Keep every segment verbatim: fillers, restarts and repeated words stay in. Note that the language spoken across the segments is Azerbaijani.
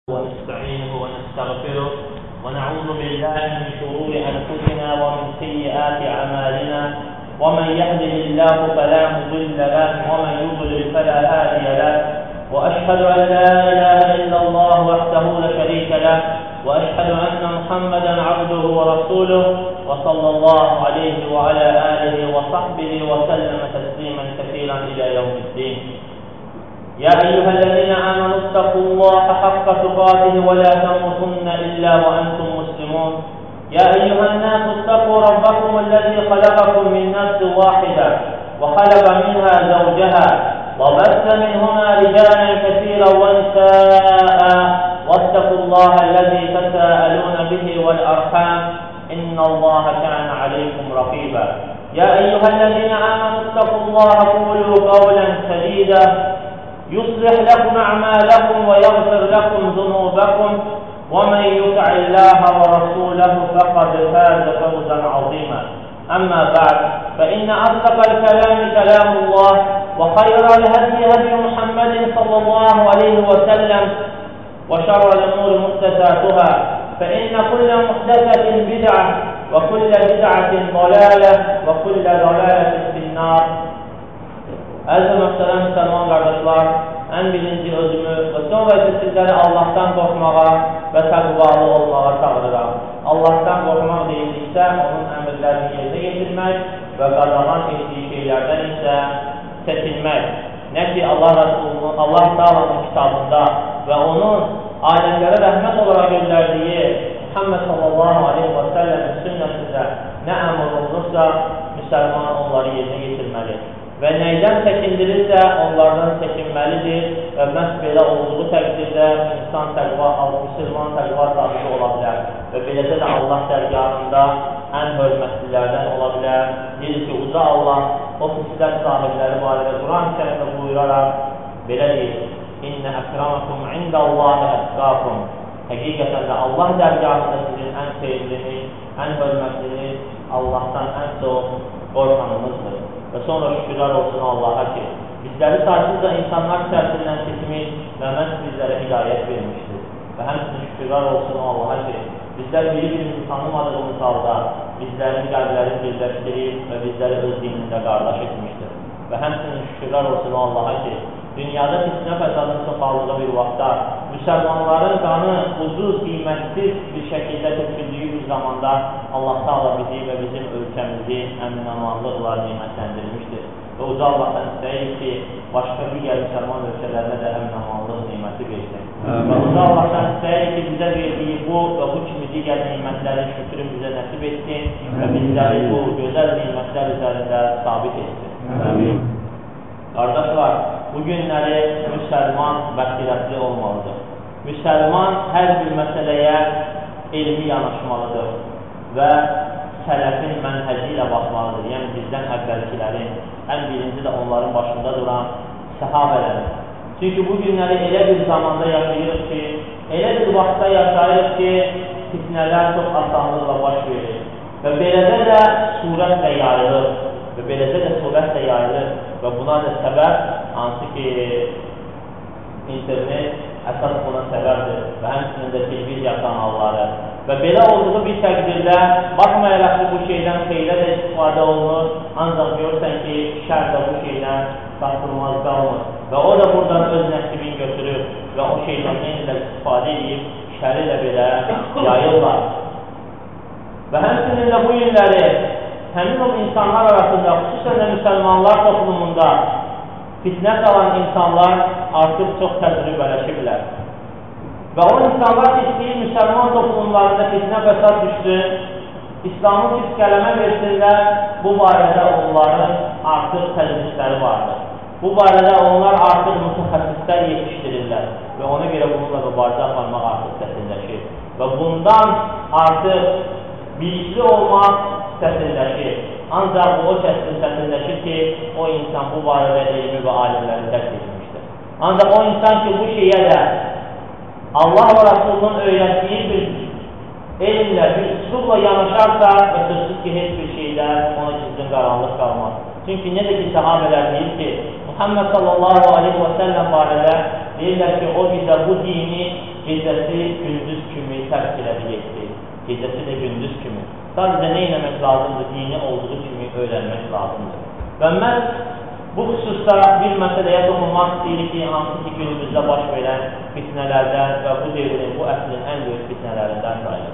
ونستعينه ونستغفره ونعوذ بالله من شرور أنفسنا ومن سيئات أعمالنا ومن يهده الله فلا مضل له ومن يضلل فلا هادي له وأشهد أن لا إله إلا الله وحده لا شريك له وأشهد أن محمدا عبده ورسوله وصلى الله عليه وعلى آله وصحبه وسلم تسليما كثيرا إلى يوم الدين. يا أيها الذين آمنوا اتقوا الله حق تقاته ولا تموتن إلا وأنتم مسلمون. يا أيها الناس اتقوا ربكم الذي خلقكم من نفس واحدة وخلق منها زوجها وبث منهما رجالا كثيرا ونساء واتقوا الله الذي تساءلون به والأرحام إن الله كان عليكم رقيبا. يا أيها الذين آمنوا اتقوا الله قولوا قولا سديدا يصلح لكم أعمالكم ويغفر لكم ذنوبكم ومن يطع الله ورسوله فقد فاز فوزا عظيما. أما بعد فإن أصدق الكلام كلام الله وخير الهدي هدي محمد صلى الله عليه وسلم وشر الأمور محدثاتها فإن كل محدثة بدعة وكل بدعة ضلالة وكل ضلالة في النار. Əziz mühtərəm müsəlman qardaşlar, ən birinci özümü və sonra isə sizləri Allahdan qorxmağa və təqvalı olmağa çağırıram. Allahdan qorxmaq deyildiksə, onun əmrlərini yerinə yetirmək və qadağan etdiyi şeylərdən isə çəkinmək. Nə ki, Allah Rəsulunun, Allah Taala'nın kitabında və onun aləmlərə rəhmət olaraq göndərdiyi Muhammed sallallahu aleyhi və səlləmin sünnəsində nə əmr olunursa, müsəlman onları yerinə yetirməli. Və nəydən çəkindirirsə, onlardan çəkinməlidir və məhz belə olduğu təqdirdə insan təqva, müsəlman təqva sahibi ola bilər və beləcə də Allah dərgahında ən hörmətlilərdən ola bilər. Deyir ki, uca Allah o xüsusiyyət sahibləri barədə Quran-ı Kərimdə buyuraraq belə deyir: İnnə əkramakum indəllahi ətqakum. Həqiqətən də Allah dərgahında sizin ən xeyirliniz, ən hörmətliniz, Allahdan ən çox qorxanınızdır. Və sonra şükürlər olsun Allaha ki, bizləri sarsızca insanlar tərsindən seçmiş və məhz bizlərə hidayət vermişdir. Və həmçinin şükürlər olsun Allaha ki, bizlər bir-birimizi tanımadığımız halda bizlərin qəlblərini birləşdirib və bizləri öz dinində qardaş etmişdir. Və həmçinin şükürlər olsun Allaha ki, dünyada fitnə fəsadın çoxaldığı bir vaxtda müsəlmanların qanı ucuz, qiymətsiz bir şəkildə töküldüyü bir zamanda Allah Taala bizi və bizim ölkəmizi əmin-amanlıqla nemətləndirmişdir. Və uca Allahdan istəyir ki, başqa digər müsəlman ölkələrində də əmin-amanlıq neməti versin. Və uca Allahdan istəyir ki, bizə verdiyi bu və bu kimi digər neymətlərin şükrün bizə nəsib etsin və bizləri bu gözəl neymətlər üzərində sabit etsin. Amin. Qardaşlar, bu günləri müsəlman bəsirətli olmalıdır. Müsəlman hər bir məsələyə elmi yanaşmalıdır və sələfin mənhəci ilə baxmalıdır. Yəni bizdən əvvəlkilərin, ən birinci də onların başında duran səhabələrin. Çünki bu günləri elə bir zamanda yaşayırıq ki, elə bir vaxtda yaşayırıq ki, fitnələr çox asanlıqla baş verir və beləcə də surətlə yayılır və beləcə də surətlə yayılır və buna da səbəb hansı ki, internet əsas buna səbəbdir və həmçinin də televiziya kanalları və belə olduğu bir təqdirdə baxmayaraq ki, bu şeydən xeyrə də istifadə olunur, ancaq görürsən ki, şər də bu şeydən qatılmaz qalmır və o da buradan öz nəsibini götürür və o şeydən yenə istifadə edib şəri də belə yayırlar. Və həmçinin də bu günləri həmin o insanlar arasında, xüsusən də müsəlmanlar toplumunda fitnə qalan insanlar artıq çox təcrübələşiblər. Və o insanlar ki, istəyir müsəlman toplumlarında fitnə fəsad düşsün, İslamı pis qələmə versinlər, bu barədə onların artıq təcrübələri vardır. Bu barədə onlar artıq mütəxəssislər yetişdirirlər və ona görə bununla mübarizə aparmaq artıq çətinləşir. Və bundan artıq bilikli olmaq çətinləşir. Ancaq o kəsin çətinləşir ki, o insan bu barədə elmi və alimləri tərk etmişdir. Ancaq o insan ki, bu şeyə də Allah və Rasulunun öyrətdiyi bir elmlə, bir üslubla yanaşarsa və sözsüz ki, heç bir şeydə ona gizlin qaranlıq qalmaz. Çünki necə ki, səhabələr deyir ki, Muhammed sallallahu aleyhi və səlləm barədə deyirlər ki, o bizə bu dini gecəsi gündüz kimi tərk elədi getdi. Gecəsi də gündüz kimi. Sadəcə nə etmək lazımdır? Dini olduğu kimi öyrənmək lazımdır. Və mən bu xüsusda bir məsələyə toxunmaq istəyirik ki, hansı ki, günümüzdə baş verən fitnələrdən və bu devrin, bu əslin ən böyük fitnələrindən sayılır.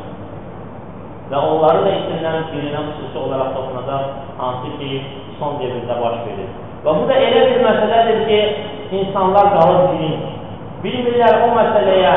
Və onları da içindən birinə xüsusi olaraq toxunacaq, hansı ki, son devirdə baş verir. Və bu da elə bir məsələdir ki, insanlar qalır bilim. Bilmirlər o məsələyə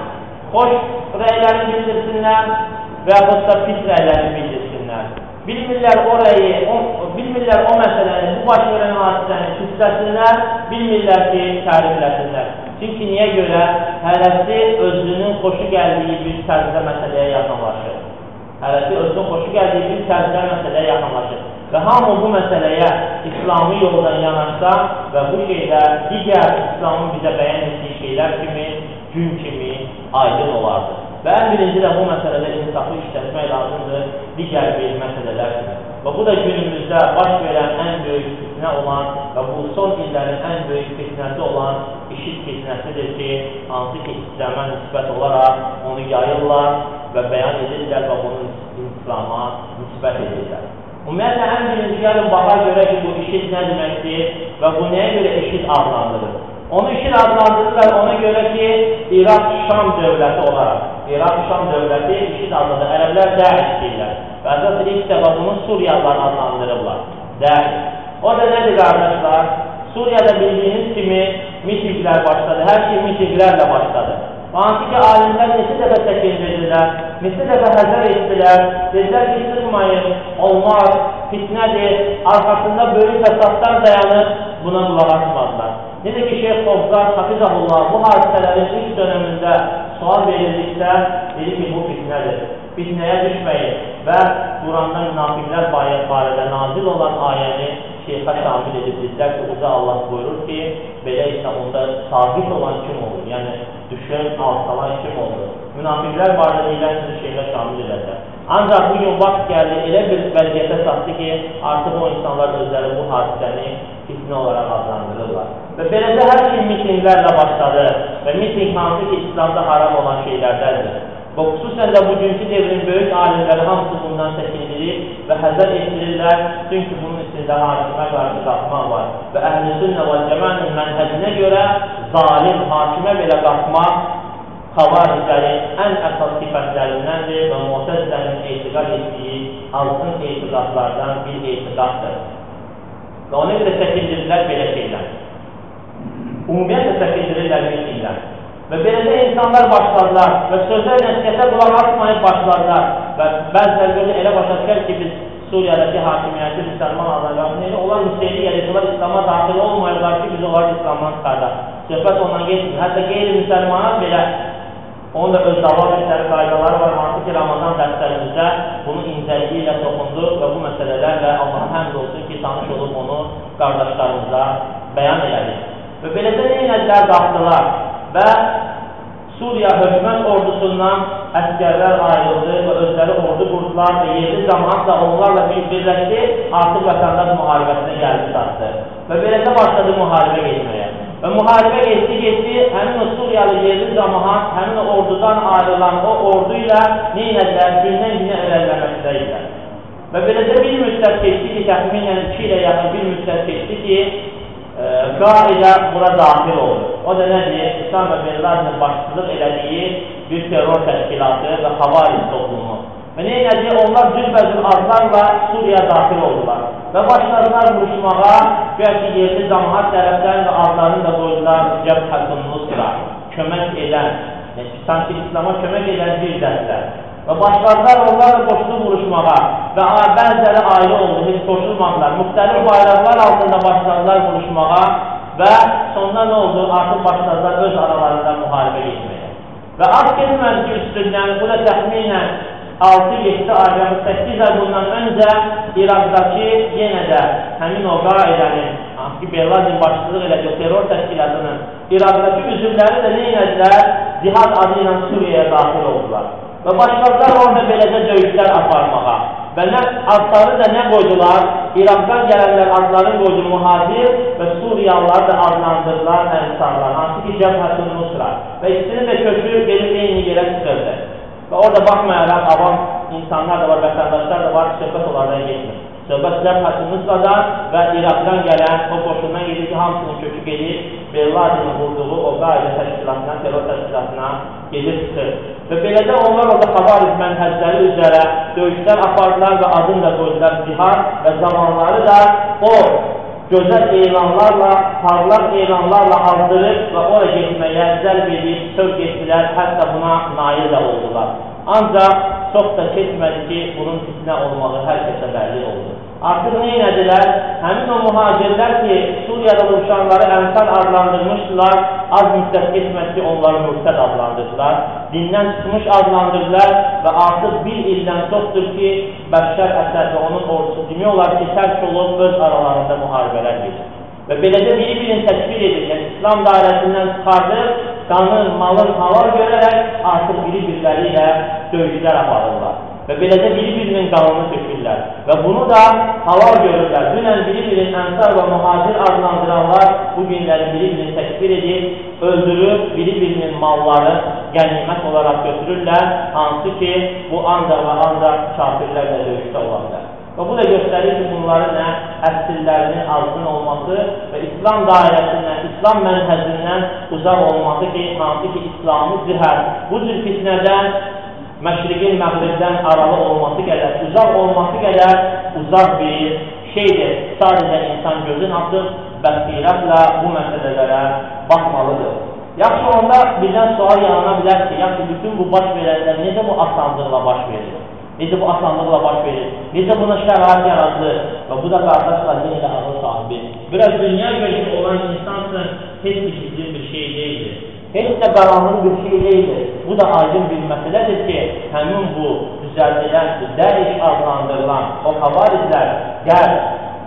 xoş rəylərini bildirsinlər və yaxud da pis rəylərini bildirsinlər. Bilmirlər orayı, o, bilmirlər o məsələni, bu baş verən hadisəni küsləsinlər, bilmirlər ki, tərifləsinlər. Çünki niyə görə? Hərəsi özünün xoşu gəldiyi bir tərzdə məsələyə yaxınlaşır. Hərəsi özünün xoşu gəldiyi bir tərzdə məsələyə yaxınlaşır. Və hamı bu məsələyə İslami yoldan yanaşsa və bu şeylər digər İslamın bizə bəyan etdiyi şeylər kimi, gün kimi aydın olardı. Və ən birinci də bu məsələdə insafı işlətmək lazımdır digər bir məsələlər kimi. Və bu da günümüzdə baş verən ən böyük fitnə olan və bu son illərin ən böyük fitnəsi olan işit fitnəsidir ki, hansı ki, İslam'a nisbət olaraq onu yayırlar və bəyan edirlər və bunu İslam'a nisbət edirlər. Ümumiyyətlə, ən birinci gəlin baxa görə ki, bu işit nə deməkdir və bu nəyə görə işit adlandırır? Onu işit adlandırırlar ona görə ki, İraq-Şam dövləti olaraq. İraq-Şam dövləti işit adlandır. Ərəblər Dəiş deyirlər. Və əsas ilk dəfə bunu Suriyalılar adlandırırlar. Dəiş. O da nədir qardaşlar? Suriyada bildiyiniz kimi mitinglər başladı. Hər şey mitinglərlə başladı. Hansı ki, alimlər neçə dəfə çəkindirdirlər, neçə dəfə həzər etdilər, dedilər ki, sıxmayın, olmaz, fitnədir, arxasında böyük fəsadlar dayanır, buna qulaq atmadılar. Necə ki, Şeyx Qovzar, Hafizahullah, bu hadisələrin ilk dönəmində sual verildikdə, dedi ki, bu fitnədir. Fitnəyə düşməyin və Quranda münafiqlər barədə nazil olan ayəni şeyxə şamil edib dedilər ki, uca Allah buyurur ki, belə isə onda sabit olan kim olur? Yəni, düşən, alçalan kim olur? Münafiqlər barədə deyilən sizi şeyxə şamil edəcək. Ancaq bugün vaxt gəldi, elə bir vəziyyətə satdı ki, artıq o insanlar özləri bu hadisəni fitnə olaraq adlandırırlar. Və beləcə hər şey mitinglərlə başladı və miting hansı ki, İslamda haram olan şeylərdəndir. Və xüsusən də bugünkü devrin böyük alimləri hamısı bundan çəkindirir və həzər etdirirlər, çünki bunun içində hakimə qarşı qalxmaq var. Və Əhl-i Sünnə və Cəmənin mənhəcinə görə zalim hakimə belə qalxmaq xavariclərin ən əsas sifətlərindəndir və Mu'təzilənin etiqad etdiyi altın etiqadlardan bir etiqaddır. Və ona görə çəkindirirlər belə şeylər. Ümumiyyətlə çəkindirirlər bir şeylər. Və beləcə insanlar başladılar və sözlər nəsiyyətə qulaq atmayıb başladılar və bəzilər böyle elə başa düşər ki, biz Suriyadakı hakimiyyəti müsəlman azarlarını, onlar müstəqil gəlirlər, İslam'a daxil olmayırlar ki, biz onları İslamdan çıxardaq. Söhbət ondan geçmir. Hətta qeyri-müsəlmana belə onun da öz dava etləri qaydaları var, hansı ki, Ramazan dərslərimizdə bunu incəliyi ilə toxunduq və bu məsələlərlə Allah'a həmd olsun ki, tanış olub onu qardaşlarımıza bəyan elədik. Və beləcə neynədilər qalxdılar və Suriya hökumət ordusundan əskərlər ayrıldı və özləri ordu qurdular və yerli cəmaat da onlarla birləşdi, artıq vətəndaş müharibəsinə gəldi satdı. Və beləcə başladı müharibə getməyə. Və müharibə getdi, getdi, həmin o Suriyalı yerli cəmaat, həmin o ordudan ayrılan o ordu ilə neynədilər, gündən günə irəliləməkdəyirlər. Və beləcə bir müddət keçdi ki, təxminən iki ilə yaxın bir müddət keçdi ki, Qaidə bura daxil olur. O da nədir? Üsame bin Laden'in başçılıq elədiyi bir terror təşkilatı və xavaric toplumu. Və nə elədi? Onlar cürbəcür adlarla Suriya daxil oldular. Və başladılar vuruşmağa, belki yerli cəmaat tərəfdən və adlarını da qoydular Cəbhətun Nusra, kömək edən, sanki İslam'a kömək edən bir dəstə. Və başladılar onlarla qoşulu vuruşmağa və bəziləri ayrı oldu, heç qoşulmadılar. Müxtəlif bayraqlar altında başladılar vuruşmağa və sonunda nə oldu? Artıq başladılar öz aralarında müharibə getməyə. Və az keçmədi ki, üstündən, bu da təxminən altı yeddi ay və səkkiz ay bundan öncə İraqdakı yenə də həmin o qaidənin, hansı ki, Bin başçılıq elədi, o terror təşkilatının İraqdakı üzvləri də nə elədilər? Cihad adı ilə Suriyaya daxil oldular. Və başladılar orada beləcə döyüşlər aparmağa. Və nə, adları da nə qoydular? İraqdan gələnlər adlarını qoydu mühacir və Suriyalılar da adlandırdılar ənsarlar. Hansı ki, Cəbhətun Nusra. və ikisini də kökü gelib eyni yerə çıxırdı. Və orada baxmayaraq avam insanlar da var, vətəndaşlar da var, söhbət onlardan getmir. Söhbətlər Paşinusla və İraqdan gələn o qoşundan gedir ki, hamısının kökü gedir, Belladinin vurduğu o qaida təşkilatına, terror təşkilatına gedir çıxır. Və beləcə onlar orada Xavariz mənhəcləri üzrə döyüşlər apardılar və adını da qoydular cihad və zamanları da o gözəl elanlarla, parlaq elanlarla aldırıb və oraya getməyə zərb edib, sövq etdilər, hətta buna nail də oldular. Ancaq çox da keçmədi ki, bunun fitnə olmağı hər kəsə bəlli oldu. Artıq neynədilər? Həmin o mühacirlər ki, Suriyada vuruşanları ənsar adlandırmışdılar, az müddət keçmədi ki, onları mürtəd adlandırdılar, dindən çıxmış adlandırdılar və artıq bir ildən çoxdur ki, Bəşər Əsəd və onun ordusu demək olar ki, tərk olub öz aralarında müharibələr gedir. Və beləcə biri-birini təşkil edir, yəni İslam dairəsindən çıxardır, qanın, malın halal görərək artıq biri-birləri ilə döyüşlər aparırlar. Və beləcə biri-birinin qanını tökürlər. Və bunu da halal görürlər. Dünən biri-birinin ənsar və mühacir adlandıranlar bu günləri biri-birini təkbir edib, öldürüb, biri-birinin malları qənimət olaraq götürürlər. Hansı ki, bu ancaq və ancaq kafirlərlə döyüşdə olanlar. Və bu da göstərir ki, bunların nə əsillərinin azgın olması və İslam dairəsindən, İslam mənhəzindən uzaq olması ki, hansı ki, İslamı zihər, bu cür fitnədən, məşriqin məğribdən aralı olması qədər, uzaq olması qədər uzaq bir şeydir. Sadəcə insan gözün açıb, bəsirətlə bu məsələlərə baxmalıdır. Yaxşı, onda bizdən sual yanına bilər ki, yaxşı, bütün bu baş verənlər necə bu asanlıqla baş verir? Necə bu asanlıqla baş verir? Necə buna şərait yaratılır? Və bu da qardaşlar yenə də ağıl sahibi. Biraz dünya gözü olan insansın, heç bir sizin bir şey deyildir. Heç də qaranlıq bir şey deyildir. Bu da aydın bir məsələdir ki, həmin bu düzəldilən, dəriş adlandırılan o xavarizlər qərb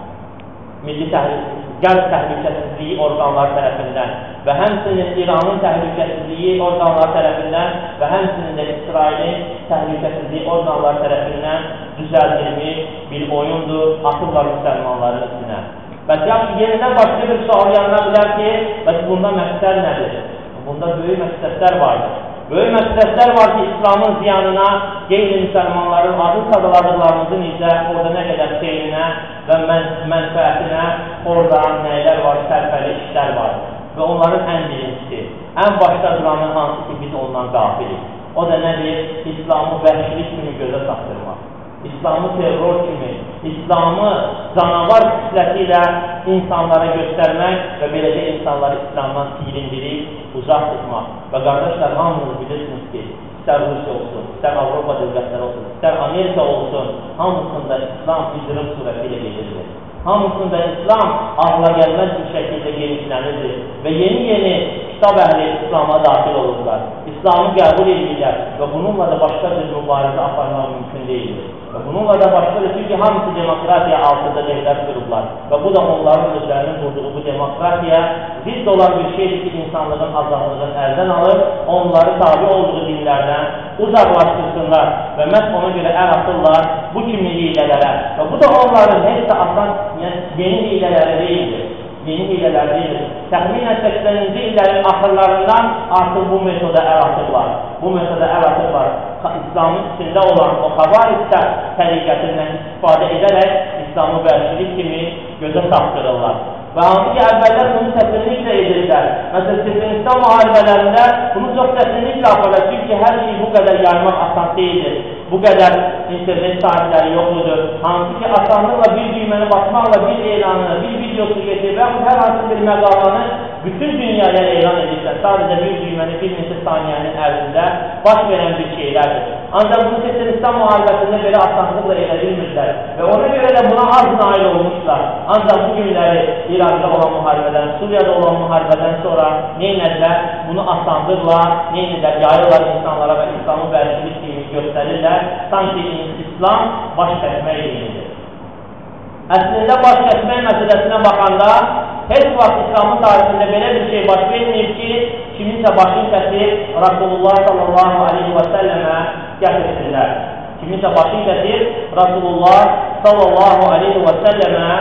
milli qərb təhlükəsizliyi orqanları tərəfindən və həmçinin İranın təhlükəsizliyi orqanları tərəfindən və həmçinin də İsrailin təhlükəsizliyi orqanları tərəfindən düzəldilmiş bir oyundur, atıblar müsəlmanların üstünə. Və yaxşı, yerindən başqa bir sual yanına bilər ki, bəs bunda məqsəd nədir? Bunda böyük məqsədlər vardır. Böyük məqsədlər var ki, İslamın ziyanına, qeyri-müsəlmanların adı sadaladıqlarımızın isə orada nə qədər xeyrinə və mən mənfəətinə orada nəylər var, sərfəli işlər var. Və onların ən birincisi, ən başda duranı hansı ki, biz ondan qafilik. O da nədir? İslamı vəhşilik kimi gözə saxdırmaq. İslamı terror kimi, İslamı canavar kütləsi ilə insanlara göstərmək və beləcə insanları İslamdan silindirib, uzaq tutmaq. Və qardaşlar, hamınız bilirsiniz ki, istər Rusiya olsun, istər Avropa dövlətləri olsun, istər Amerika olsun, hamısında İslam icrim surəti ilə gedirdir. Hamısında İslam ağla gəlməz bir şəkildə genişlənirdir və yeni-yeni kitab əhli İslama daxil olurlar. İslamı qəbul edirlər və bununla da başqa bir mübarizə aparmaq mümkün deyildir. Və bununla da başqadır, çünki hamısı demokratiya altında devlət qurublar və bu da onların özlərinin qurduğu bu demokratiya zidd olan bir şeydir ki, insanlığın azadlığını əldən alır, onları tabi olduğu dinlərdən uzaqlaşdırsınlar və məhz ona görə əl atırlar bu kimi hilələrə və bu da onların heç də asan, yəni yeni hilələri deyildir. Yeni hilələr deyildir. Təxminən səksəninci illərin axırlarından artıq bu metoda əl atırlar. Bu metoda əl atırlar. İslamın içində olan o xavariz təriqətindən istifadə edərək İslamı vəhşilik kimi gözə saxdırırlar. Və hansı ki, əvvəllər bunu təsirliklə edirlər. Məsələn, Çirkmenistan müharibələrində bunu çox təsirliklə aparır. Çünki hər şeyi bu qədər yaymaq asan deyildir. Bu qədər internet sahibləri yoxludur. Hansı ki, asanlıqla bir düyməni basmaqla bir elanını, bir videosu getir və hər hansı bir məqalanı bütün dünyaya elan edirlər. Sadəcə bir düyməni bir neçə saniyənin ərzində baş verən bir şeylərdir. Ancaq bunu Çirkmenistan müharibəsində belə asanlıqla edə bilmirlər və ona görə də buna az nail olmuşlar. Ancaq bu günləri İraqda olan müharibədən, Suriyada olan müharibədən sonra neynədilər? Bunu asanlıqla neynədilər? Yayırlar insanlara və İslamı vəhşilik kimi göstərirlər. Sanki İslam baş kəsmək dinidir. Əslində baş kəsmək məsələsinə baxanda heç vaxt İslamın tarixində belə bir şey baş verməyib ki, kiminsə başını kəsib Rasulullah sallallahu aleyhi və səlləmə gətirsinlər. Kiminsə başını kəsib Rasulullah sallallahu aleyhi və səlləmə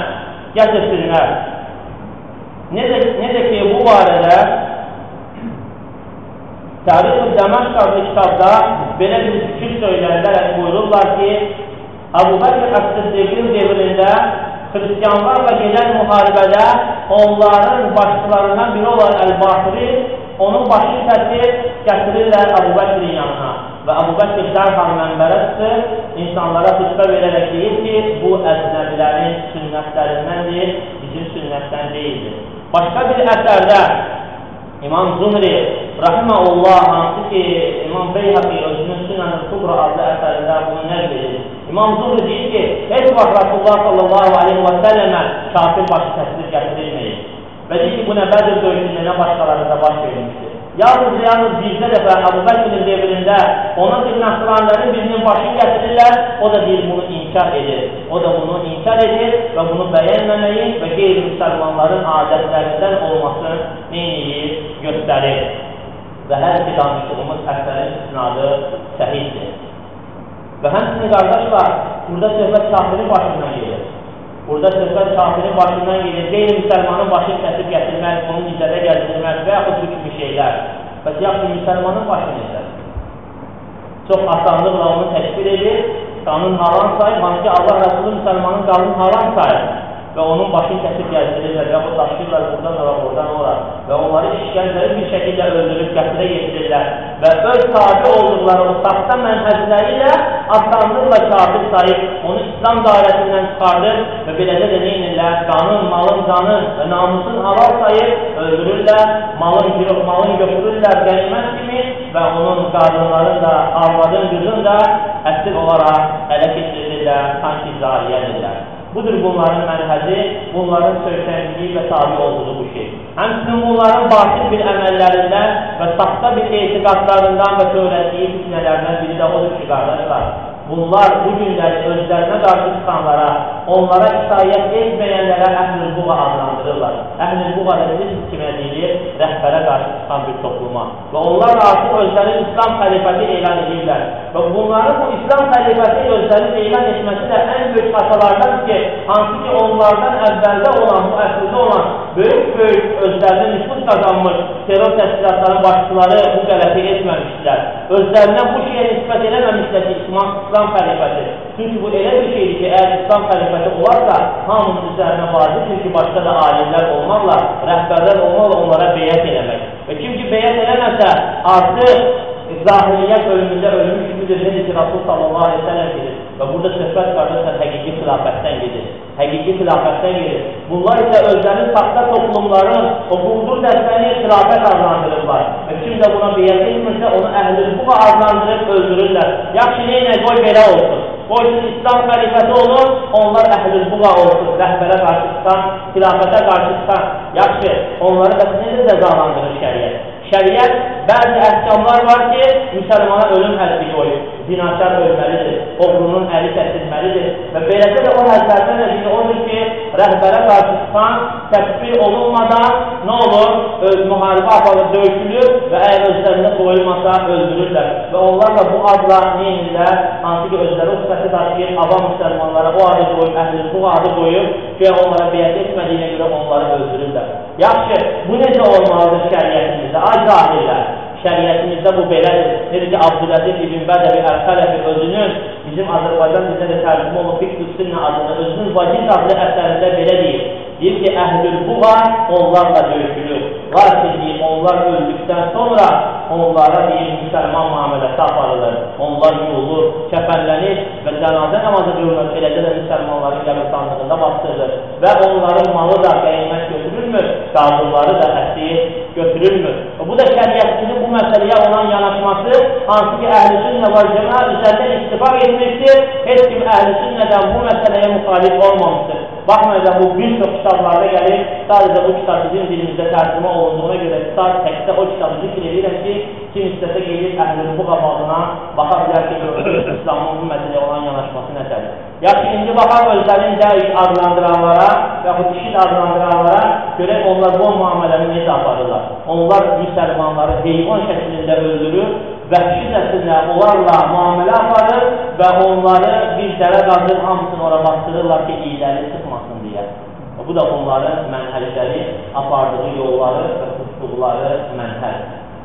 gətirsinlər. Necə, necə ki, bu barədə Tarix-i Dəməşq adlı kitabda belə bir fikir söylərlər, buyururlar ki, Əbu Bəkr Əs-Siddiqin devrində Xristiyanlarla gedən müharibədə onların başçılarından biri olan Əl-Batiri onun başını kəsib gətirirlər Əbu Bəkrin yanına və Əbu Bəkr dərhal mənbərə çıxır, insanlara xütbə verərək deyir ki, bu əcnəbilərin sünnətlərindəndir, bizim sünnətdən deyildir. Başqa bir əsərdə İmam Zuhri Rahiməhullah, hansı ki İmam Beyhaqi özünün Sünnən-i Kubra adlı əsərində bunu nəql edir. İmam Zuhri deyir ki, heç vaxt Rasulullah sallallahu aleyhi və səlləmə kafir başı təsvir gətirilməyir. Və deyir ki, bu nə Bədir döyüşündə, nə başqalarında baş verilmişdir. Yalnız, yalnız bizdə dəfə Əbu Bəkrin devrində onun bir nəsranların birinin başını gətirirlər, o da deyir, bunu inkar edir. O da bunu inkar edir və bunu bəyənməməyi və qeyri-müsəlmanların adətlərindən olmasını neyini göstərir. Və hər ki danışdığımız əsərin isnadı səhiddir. Və həmçinin qardaşlar, burada söhbət kafirin başından gelir. Burada söhbət kafirin başından gelir, qeyri-müsəlmanın başını kəsib gətirmək, onun izlədə gəzdirmək və yaxud bu kimi şeylər. Bəs yaxşı, müsəlmanın başı necə? Çox asanlıqla onu təşkil edir, qanun haram sayır, hangi Allah Rəsulü müsəlmanın qanun haram sayır və onun başını kəsib gəzdirirlər, yaxud daşıyırlar buradan ora, buradan ora və onları işgəncəli bir şəkildə öldürüb gətirə getirirlər və öz tabi olduqları o saxta mənhəzləri ilə asanlıqla kafir sayıb, onu İslam dairəsindən çıxardır və beləcə də neynirlər? Qanun, malın qanın və namusun halal sayıb öldürürlər, malın, malın götürürlər qənimət kimi və onun qadınların da, arvadın, qızın da əsir olaraq ələ keçirirlər, sanki zariyədirlər. Budur bunların mənhəzi, bunların söykənliyi və tabi olduğu bu şey. Həmçinin bunların batil bir əməllərindən və saxta bir etiqadlarından və törətdiyi fitnələrdən biri də odur ki, qardaşlar, bunlar bu günləri özlərinə qarşı çıxanlara, onlara isayət etməyənlərə əhl-i buğa adlandırırlar. Əhl-i buğa da bilirsiniz kimə deyilir? Rəhbərə qarşı çıxan bir topluma. Və onlar artıq özlərin İslam xəlifəti elan edirlər. Və bunların bu İslam xəlifəti özlərin elan etməsi də ən böyük xatalardan ki, hansı ki onlardan əvvəldə olan, bu əslində olan böyük-böyük özlərinin nüfuz qazanmış terror təşkilatların başçıları bu qələti etməmişdilər. Özlərinə bu şeyə nisbət eləməmişlər ki, İslam, İslam xəlifəti. Çünki bu elə bir şeydir ki, əgər İslam xəlifəti olarsa, hamının üzərinə vacibdir ki, başqa da alimlər olmaqla, rəhbərlər olmaqla onlara beyət eləmək. Və kim ki beyət eləməsə, artıq zahiriyyət ölümündə ölmüş kimidir, nedir ki, Rasul sallallahu aleyhi ve sellem gedir. Və burada söhbət qardaşlar həqiqi xilafətdən gedir. Həqiqi xilafətdən gedir. Bunlar isə özlərinin saxta toplumların o quldur dəstəni xilafət adlandırırlar. Və kim də buna beyət etmirsə, onu əhl-i buğa adlandırıb öldürürlər. Yaxşı, neynə, qoy belə olsun. Qoysun İslam xəlifəti olur, onlar əhl-i buğa olsun. Rəhbərə qarşı çıxan, xilafətə qarşı çıxan. Yaxşı, onları da necə cəzalandırır şəriət? Şəriət bəzi əhkamlar var ki, müsəlmana ölüm həddi qoyur. Zinakar ölməlidir, oğlunun əli kəsilməlidir və beləcə də o hədlərdən də biri odur ki, rəhbərə qarşı çıxan təkfir olunmadan nə olur? Öz müharibə aparıb döyüşülür və əgər özlərində qoyulmasa öldürürlər. Və onlar da bu adla neyinlər? Hansı ki, özləri o sifəti daşıyır, avam müsəlmanlara o adı qoyub, əhlin bu adı qoyub ki, onlara beyət etmədiyinə görə onları öldürürlər. Yaxşı, bu necə olmalıdır şəriyyətimizdə? Ay zahirlər! Şəriyyətimizdə bu belədir. Nedir ki, Abdüləziz İbn Bədəvi Əl-Xələfi özünün, bizim Azərbaycan bizdə də tərcümə olub Fiqh-ü Sünnə adında özünün Vaciz adlı əsərində belə deyir. Deyir ki, əhl-ül buğa onlarla döyüşülür. Lakin deyir, onlar öldükdən sonra onlara deyir, müsəlman müamiləsi aparılır. Onlar yuyulur, kəfənlənir və cənazə namazı qılınır. Eləcə də müsəlmanların qəbirstanlığında bastırılır. Və onların malı da qənimət götürülmür, qadınları da əsir götürülmür. Bu da şəriyyətimizin bu məsələyə olan yanaşması, hansı ki, əhl-i sünnə və cəmə üzərində istifak etmişdir, heç kim əhl-i sünnədən bu məsələyə müxalif olmamışdır. Baxmayacaq, bu bir çox kitablarda gəlir, sadəcə bu kitab bizim dilimizdə tərcümə olunduğuna görə kitab təkdə o kitabı zikr edirəm ki, kim istəsə gelir əhl-i bu qabağına baxa bilər ki, görürük, İslamın bu məsələyə olan yanaşması nəsədir. Yaxşı, indi baxaq özlərin dəqiq adlandıranlara və yaxud işit adlandıranlara görək onlar bu müamiləni necə aparırlar. Onlar müsəlmanları heyvan şəklində öldürür, vəhşicəsinə onlarla müamilə aparır və onları bir dərə qazır, hamısını ora bastırırlar ki, iyləri çıxmasın deyə. Bu da onların mənhəzləri, apardığı yolları və tutduqları mənhəz.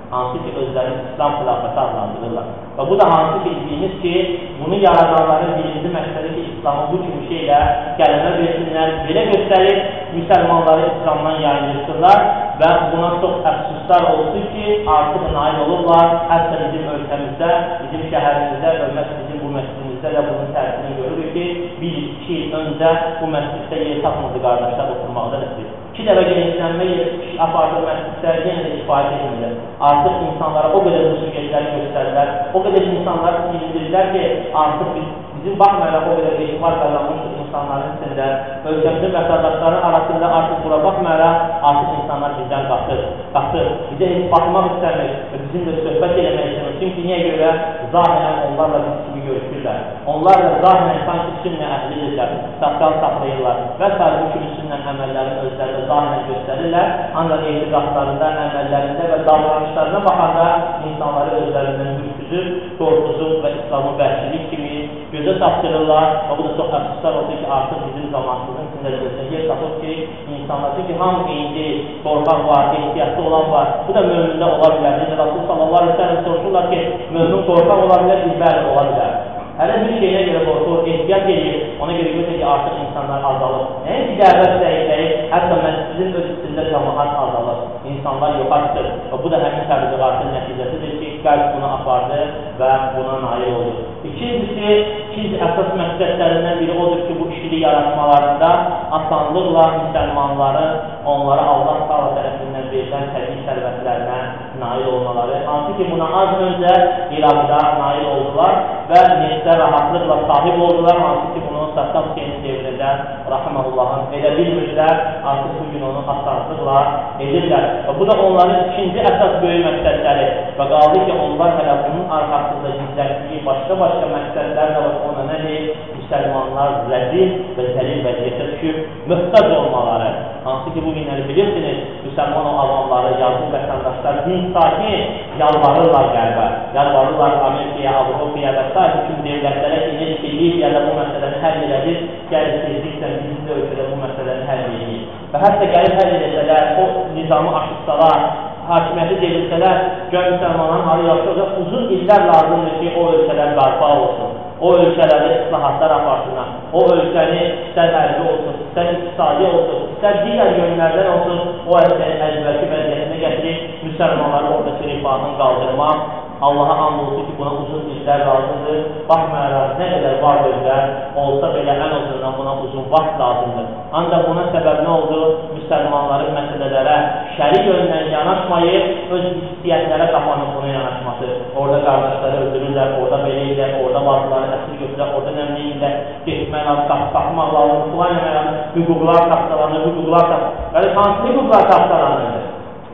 hansı ki özləri İslam xilafəti adlandırırlar. Və bu da hansı bildiyiniz ki, bunu yaradanların birinci məqsədi ki, İslamı bu kimi şeylə qələmə versinlər, belə göstərib müsəlmanları İslamdan yayındırsınlar və buna çox əfsuslar olsun ki, artıq nail olurlar, hətta bizim ölkəmizdə, bizim şəhərimizdə və bizim bu məscidimizdə də bunun təsirini görürük ki, bir iki il öncə bu məsciddə yer tapmadı qardaşlar oturmaqda nəsil. İki dəfə genişlənmə apardığı məscidlər yenə də kifayət edilmir. Artıq insanlara o qədər müsibətlər göstərirlər, o qədər insanlar bilindirirlər ki, artıq biz, bizim baxmayaraq o qədər etibar qazanmışdır insanların içində, ölkəmizin vətəndaşların arasında artıq bura baxmayaraq, artıq insanlar bizdən qaçır, qaçır, bizə heç baxmaq istəmir və bizim də söhbət eləmək istəmir. Çünki niyə görə? Zahirən onlarla biz kimi görüşürlər. Onlar da zahirən sanki sünnə əhlidirlər, saqqal saxlayırlar və sadəcə kimi sünnə əməllərin özlərində zahirən göstərirlər. Ancaq etiqadlarında, əməllərində və davranışlarına baxanda insanları özlərindən ürküzür, qorxuzur və İslamın vəhşilik kimi gözə tapdırırlar və bu da çox əfsuslar oldu ki, artıq bizim zamanımızın içində gözlə yer tapıb ki, insanlar ki, hamı eyni, qorxaq var, ehtiyatlı olan var. Bu da mömində ola bilər. Necə Rasul sallallahu aleyhi ve sellem soruşurlar ki, mömin qorxaq ola bilər, bəli ola bilər. Hələ bir şeyinə görə qorxur, ehtiyat edir, ona görə görür ki, artıq insanlar azalır. Nəinki dəvət səhiyləri, hətta məscidin öz içində cəmaat azalır, insanlar yoxaçdır və bu da həmin təbliğatın nəticəsidir ki, qəlb buna apardı və buna nail oldu. İkincisi, ikinci əsas məqsədlərindən biri odur ki, bu işçilik yaratmalarında asanlıqla müsəlmanların onlara Allah sağ tərəfindən verilən təbii sərvətlərinə nail olmaları. Hansı ki, buna az öncə İraqda nail oldular və neftə rahatlıqla sahib oldular. Hansı ki, bunu Saddam Hüseynin devrində Rahiməhullahın edə bilmirlər. Artıq bugün onu asanlıqla edirlər. Və bu da onların ikinci əsas böyük məqsədləri və qaldı ki, onlar hələ bunun arxasında gizlətdiyi başqa-başqa məqsədlər də var. Ona nədir? Müsəlmanlar rəzil və zəlil vəziyyətə düşüb möhtac olmaları. Hansı ki, bu günləri bilirsiniz, müsəlman o avamları, yazıq vətəndaşlar, din sakin yalvarırlar qərbə, yalvarırlar Amerikaya, Avropaya və s. Çünki devlətlərə ki, necə ki, Libiyada bu məsələni həll edir, gəlir tezliklə bizim də ölkədə bu məsələni həll edir. Və hətta gəlib həll edəsələr, o nizamı aşıqsalar, hakimiyyəti deyirsələr, gör müsəlmanların halı yaxşı olacaq, uzun illər lazımdır ki, o ölkələr bərpa olsun. O ölkələrdə islahatlar aparsınlar. O ölkəni istər hərbi olsun, istər iqtisadi olsun, istər digər yönlərdən olsun, o ölkəni əlbəki vəziyyətinə gətirib, müsəlmanları oradakı rifahını qaldırmaq. Allaha and olsun ki, buna uzun illər lazımdır. Baxmayaraq, nə qədər var dövlər olsa belə ən azından buna uzun vaxt lazımdır. Ancaq buna səbəb nə oldu? Müsəlmanların məsələlərə şəri yöndən yanaşmayıb, öz istəyətlərə qapanıb buna yanaşması. Orada qardaşları öldürürlər, orada belə ilə, orada bazıları əsir götürər, orada nəmli ilə getmək lazım, tapmaq lazım, filan yemək lazım, hüquqlar tapsalanır, hüquqlar tapsalanır. Yəni, hansı hüquqlar tapsalanırdır?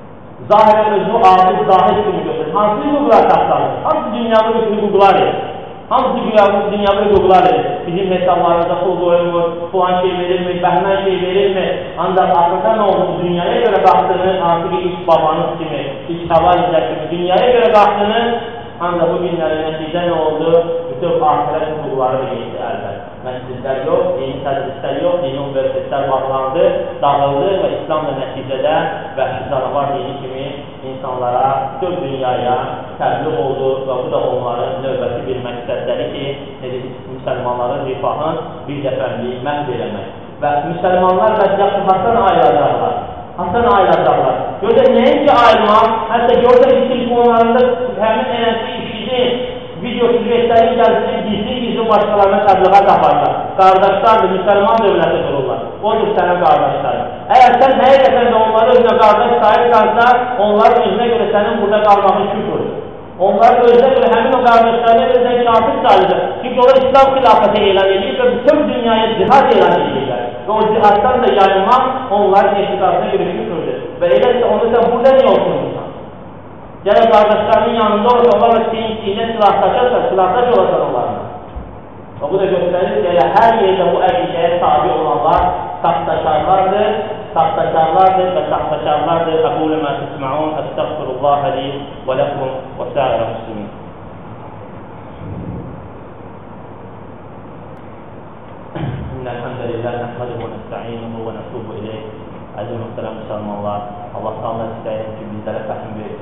Zahirən özünü aciz, zahir kimi götürür. Hansı hüquqlar tapsalanır? Hansı dünyalı hüquqlar edir? Hansı dünyalı hüquqlar edir? Bizim hesablarımızda pul qoyulmur, filan şey verilmir, bəhmən şey verilmir. Ancaq axırda nə oldu? Dünyaya görə qalxdığını, hansı ki, ilk babanız kimi, ilk hava izlər kimi, dünyaya görə qalxdığını, ancaq bu günlərin nəticə nə oldu? Bütün ahirət hüquqları da geçdi əlbət. Məscidlər yox, dini tədrislər yox, dini universitetlər bağlandı, dağıldı və İslam da nəticədə vəhşi canavar dini kimi insanlara, tüm dünyaya təbliğ oldu və bu da onların növbəti bir məqsədləri ki, müsəlmanların rifahın bir dəfəmliyi məhv eləmək. Və müsəlmanlar vəziyyəti hasan ayrılacaqlar. Hasan ayrılacaqlar. Görək, nəinki ayrılmaq, hətta görək ki, telefonlarında həmin ənəsi işidir, video süjetlərin gəlsin, gizli-gizli başqalarına təbliğat aparlar. Qardaşlardır, müsəlman dövləti dururlar. Odur sənin qardaşların. Əgər sən həqiqətən də onları özünə qardaş sahibsansa, onların özünə görə sənin burada qalmağın küfür. Onların özünə görə həmin o qardaşlarına görə sən kafir sayılır. Çünki onlar İslam xilafəti elan edir və bütün dünyaya cihad elan edirlər. Və o cihaddan da yayılmaq onların eştiqasına görə küfürdür. Və eləsə onu sən burada niyə oturursan? Gələk qardaşlarının yanında olsa, onlarla senin içində silahdaşarsa, silahdaş olasan onlarla. Və bu da göstərir ki, elə hər yerdə bu əqidəyə tabi olanlar saxtaşarlardır, saxtaşarlardır və saxtaşarlardır. Əqulu mə tisma'un, əstəğfirullaha li və ləkum və səirə müslimin. İnnəlhəmdəlillah, nəhməduhu və nəstə'inuhu və nətubu iləyh. Əziz mühtərəm müsəlmanlar, Allah sağlar istəyir ki, bizlərə fəhim versin.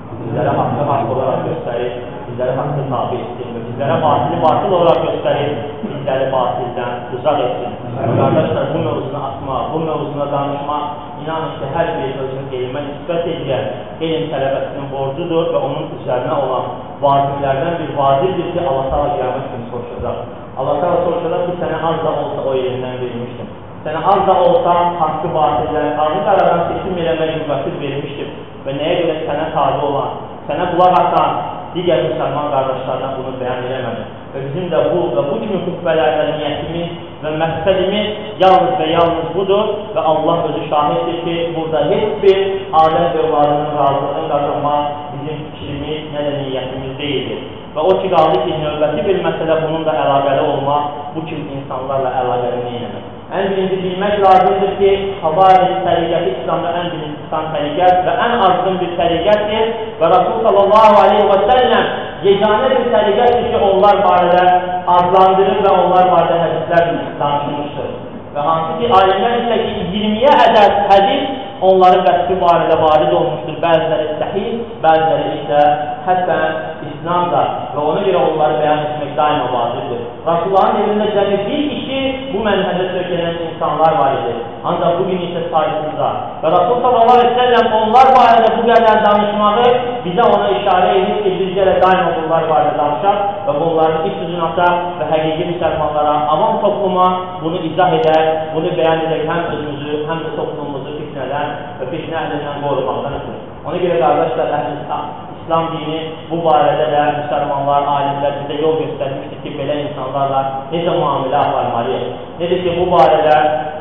bizlərə haqqı haqq olaraq göstərir, bizlərə haqqı tabi etsin və bizlərə batili batıl olaraq göstərir, bizləri batildən uzaq etsin. Qardaşlar, bu mövzunu atmaq, bu mövzuna danışmaq, inanın ki, hər bir özünü elmə nisbət edən elm tələbəsinin borcudur və onun üzərinə olan vaciblərdən bir vacibdir ki, Allah təala qiyamət günü soruşacaq. Allah təala soruşacaq ki, sənə az da olsa o elindən vermişdim. Sənə az da olsa haqqı batildən, ağzı qaradan seçim eləmək müvəffir vermişdim və nəyə görə sənə tabi olan, sənə qulaq atan digər müsəlman qardaşlardan bunu bəyan eləmədi. Və bizim də bu və bu kimi xütbələrdə niyyətimiz və məqsədimiz yalnız və yalnız budur və Allah özü şahiddir ki, burada heç bir Adəm övladının razılığını qazanmaq bizim fikrimiz, nə də niyyətimiz deyildir. Və o ki, qaldı ki, növbəti bir məsələ bununla əlaqəli olmaq, bu kimi insanlarla əlaqəli neyləmək. Ən birinci bilmək lazımdır ki, Xavarij təriqəti İslamda ən birinci tutan təriqət və ən azğın bir təriqətdir və Rasul sallallahu aleyhi və səlləm yeganə bir təriqətdir ki, onlar barədə adlandırır və onlar barədə hədislər danışmışdır. Və hansı ki, alimlər isə ki, iyirmiyə ədəd hədis onların vəsfi barədə varid olmuşdur. Bəziləri səhih, bəziləri isə həsən İslamda və ona görə onları bəyan etmək daima vacibdir. Rasulullahın evində cəmi bir kişi bu mənhədə söylənən insanlar var idi. Ancaq bugün isə sayısızda. Və Rasul sallallahu aleyhi ve sellem onlar barədə bu qədər danışmağı bizə ona işarə edir ki, biz gələ daima bunlar barədə danışaq və bunların iç yüzünü ataq və həqiqi müsəlmanlara, avam topluma bunu izah edək, bunu bəyan edək həm özümüzü, həm də toplumumuzu fitnədən və fitnə əhlindən qorumaqdan ötürür. Ona görə qardaşlar, əhl-i İslam dini bu barədə də müsəlmanlar, alimlər bizə yol göstərmişdir ki, belə insanlarla necə müamilə aparmalıyıq. Necə ki, bu barədə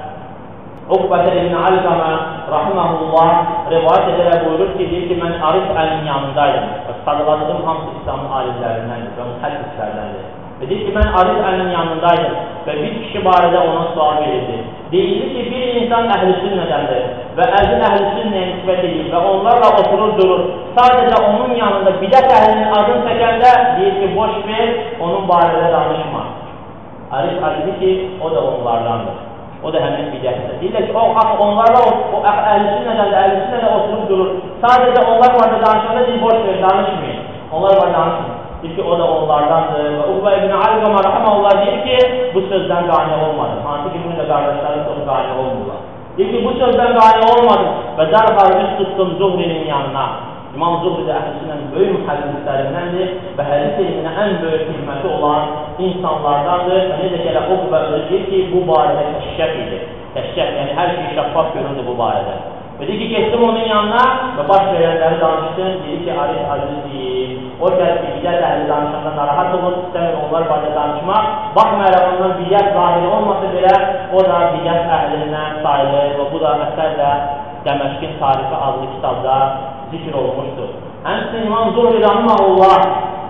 Uqbətə ibn Alqamə rahiməhullah rivayət edərək buyurur ki, deyir ki, mən Arif əlinin yanındaydım. Sadıladığım hamısı İslamın alimlərindəndir və mühəddislərdəndir. Və deyir ki, mən Arif əlinin yanındaydım və bir kişi barədə ona sual verirdi. Deyildi ki, bir insan əhl-i sünnədəndir və əzin əhl-i sünnəyə nisbət edir və onlarla oturur durur. Sadəcə onun yanında bidət əhlinin adını çəkəndə deyir ki, boş ver, onun barədə danışma. Arif əl-i ki, o da onlardandır. O da həmin bidətdir. Deyirlər ki, o, onlarla o, əhl-i sünnədən də əhl-i sünnədə oturub durur. Sadəcə onlar barədə danışanda deyir, boş ver, danışmayın. Onlar barədə danışmayın. Deyir ki, o da onlardandır və Uqbə ibn Alqamə rahiməhullah deyir ki, bu sözdən qani olmadı. Hansı ki, bunu da qardaşları çox qani olmurlar. Deyir ki, bu sözdən qani olmadı və dərhal üst tutdum Zuhrinin yanına. İmam Zuhri də əhl-i böyük mühəddislərindəndir və hədis elminə ən böyük xidməti olan insanlardandır və necə ki, Uqbə deyir ki, bu barədə kəşşəf idi. Kəşşəf, yəni hər şey şəffaf göründü bu barədə. Və deyir ki, geçdim onun yanına və baş verənləri danışdım. Deyir ki, Arif Azizdir. O kəs ki, bidət əhli danışanda narahat olur, istəmir onlar barədə danışmaq. Baxmayaraq ondan bidət zahiri olmasa belə, o da bidət əhlindən sayılır və bu da əsərlə Dəməşqin Tarifi adlı kitabda zikr olmuşdur. Həmçinin İmam Zuhri rahiməhullah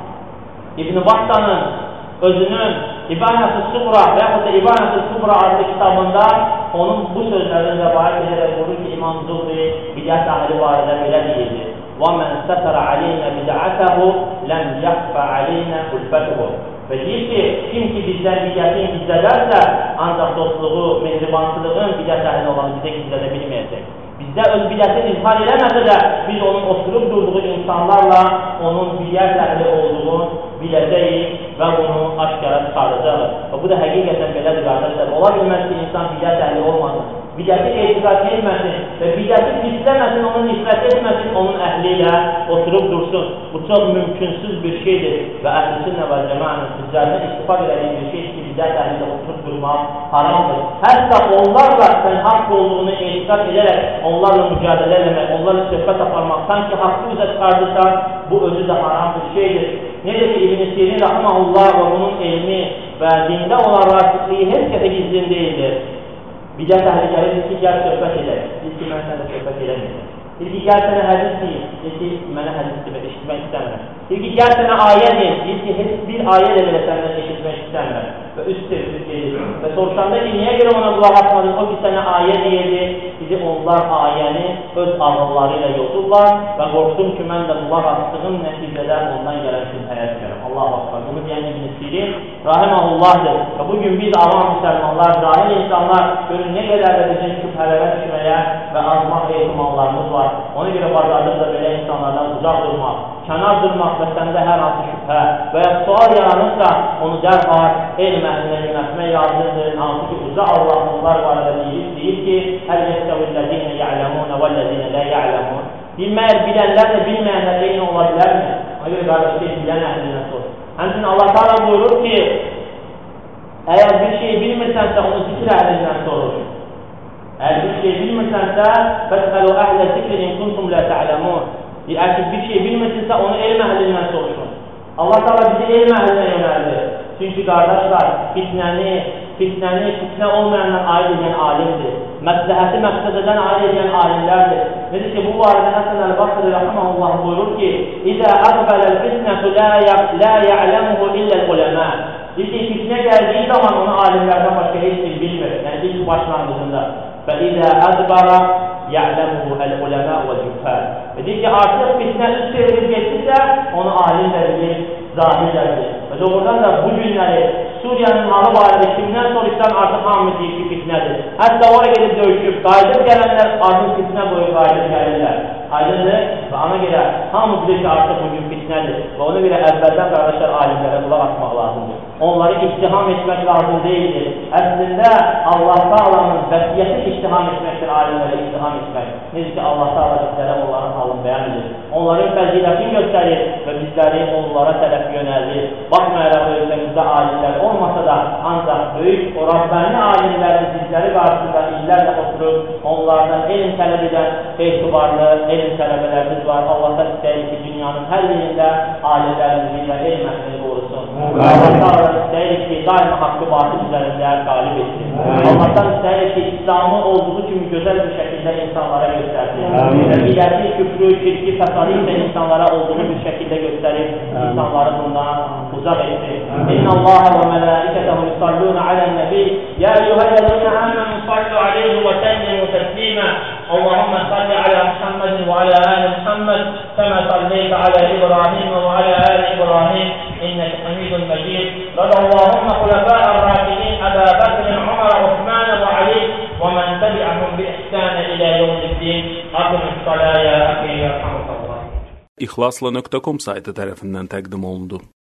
İbn-i Battanın özünün İbanət-i Suğra və yaxud da İbanət-i Suğra adlı kitabında onun bu sözlərini rəvayət edərək buyurur ki, İmam Zuhri bidət əhli barədə belə deyildi. وَمَنْ سَتَرَ عَلَيْنَ بِدَعَتَهُ لَمْ يَخْفَ عَلَيْنَ قُلْبَتُهُ Və deyir ki, kim ki bizdən bidətin gizlədərsə, ancaq dostluğu, mehribansılığın bidət əhli olanı bizə gizlədə bilməyəcək. Bizdə öz bidətini izhar eləməsə də, biz onun oturub durduğu insanlarla onun bidət əhli olduğunu biləcəyik və bunu aşkara çıxaracaqıq. Və bu da həqiqətən belədir, qardaşlar. Ola bilməz ki, insan bidət əhli olmasın, bidəti etiqat etməsin və bidəti pisləməsin, onu nifrət etməsin, onun əhli ilə oturub dursun. Bu çox mümkünsüz bir şeydir və əhl-i sünnə və cəmaənin üzərinə istifad edildiyi bir şeydir ki, bidət əhli ilə oturub durmaq haramdır. Hətta onlarla sən haqq olduğunu etiqat edərək, onlarla mücadilə eləmək, onlarla söhbət aparmaq, sanki haqqı üzə çıxardırsan, bu özü də haram bir şeydir. Necə ki, İbn-i Sirin rahiməhullah və bunun elmi və dində olan rasiqliyi heç kəsə gizlin deyildir. Bidət əhli gəlir ki, gəl söhbət edək. Deyir ki, mən sənə söhbət edəməyəcəm. Deyir ki, gəl sənə hədis deyil. Deyir ki, mənə hədis deyil, eşitmək istəmirəm. Deyir ki, gəl sənə ayə deyil. Deyir ki, heç bir ayə də belə səndən eşitmək istəmirəm. və üst sevgisi gedir. Və soruşanda ki, niyə görə ona qulaq atmadın? O ki, sənə ayə deyirdi, bizi onlar ayəni öz ağılları ilə yozurlar və qorxdum ki, mən də qulaq atdığım nəticədə ondan gələn şübhəyə düşərəm. Allah-u Akbar. Bunu deyən İbn Sirin rahiməhullahdır. Və bugün biz avam müsəlmanlar, cahil insanlar görün nə qədər də bizim şübhələrə düşməyə və azmaq ehtimallarımız var. Ona görə bacardıqda belə insanlardan uzaq durmaq, kənar durmaq və səndə hər hansı şübhə və ya sual yaranırsa, onu dərhal elm əhlinə yönətmək lazımdır. Hansı ki, uca Allahlılar var və deyir, deyir ki, həl yəstəvillədinə ya'ləmunə vəllədinə lə ya'ləmun. Bilməyər, bilənlərlə bilməyənlərlə eyni ola bilərmi? Ona görə qardaşlar, bilən əhlindən sor. Həmçinin Allah Teala buyurur ki, əgər bir şey bilmirsənsə, onu zikr əhlindən sorur. Əgər bir şey bilmirsənsə, fəsəlu əhlə zikr in kuntum lə tə'ləmun. Əgər ki, bir şey bilmirsinsə, onu elm əhlindən soruşun. Allah Teala bizi elm əhlinə yönəldir. Çünki qardaşlar, fitnəni, fitnəni, fitnə olmayandan aid edən alimdir. Məsləhəti məqsədədən aid edən alimlərdir. Necə ki, bu barədə Həsən Əl-Basri rəhməhullah buyurur ki, İzə əqbələl fitnətu lə ya'ləmuhu illəl uləmə. Deyir ki, fitnə gəldiyi zaman onu alimlərdən başqa heç bir bilmir. Yəni, ilk başlanğıcında. Və izə ədbəra ya'ləmuhu əl-uləmə və cüffər. Və deyir ki, artıq fitnə üst çevirib geçirsə, onu alim də bilir, zahir də bilir. Və doğrudan da bu günləri Suriyanın halı barədə kimdən soruşsan artıq hamı deyir ki, fitnədir. Hətta oraya gedib döyüşüb, qayıdıb gələnlər artıq fitnə qoyub qayıdıb gəlirlər. Aydındır və ona görə hamı bilir ki, artıq bugün fitnədir. Və ona görə əvvəldən qardaşlar alimlərə qulaq atmaq lazımdır. Onları ittiham etmək lazım deyildir. Əslində Allah Taala'nın vəsiyyəti ittiham etməkdir, alimlərə ittiham etmək. Necə ki, Allah Taala bizlərə onların halını bəyan edir. Onların fəzilətini göstərir və bizləri onlara tərəf yönəldir. Baxmayaraq ölkəmizdə alimlər olmasa da, ancaq böyük o Rabbani alimlərin bizləri qarşısında illərlə oturub, onlardan elm tələb edən etibarlı elm tələbələrimiz var. Allah'tan istəyir ki, dünyanın hər yerində alimlərimizi və elm əhlini qorusun. Allah'tan istəyir ki, daima haqqı batıl üzərində qalib etsin. Allah'tan istəyir ki, İslamı olduğu kimi gözəl bir şəkildə insanlara göstərsin. Və ilərki küfrü, şirki, fəsadı isə insanlara olduğu bir şəkildə göstərib, insanları bundan uzaq etsin. İnna Allah və mələikətəhu yusalluna aləl-nəbi ya eyyuhəl-ləzîne âmenû sallu aleyhi və səllimu təslîmə. اللهم صل على محمد وعلى آل محمد كما صليت على إبراهيم وعلى آل إبراهيم إنك حميد مجيد. رضى اللهم خلفاء الراشدين أبا بكر عمر عثمان وعلي ومن تبعهم بإحسان إلى يوم الدين. أقم الصلاة يا أخي يرحمك الله. İxlasla nöqtə com saytı tərəfindən təqdim olundu.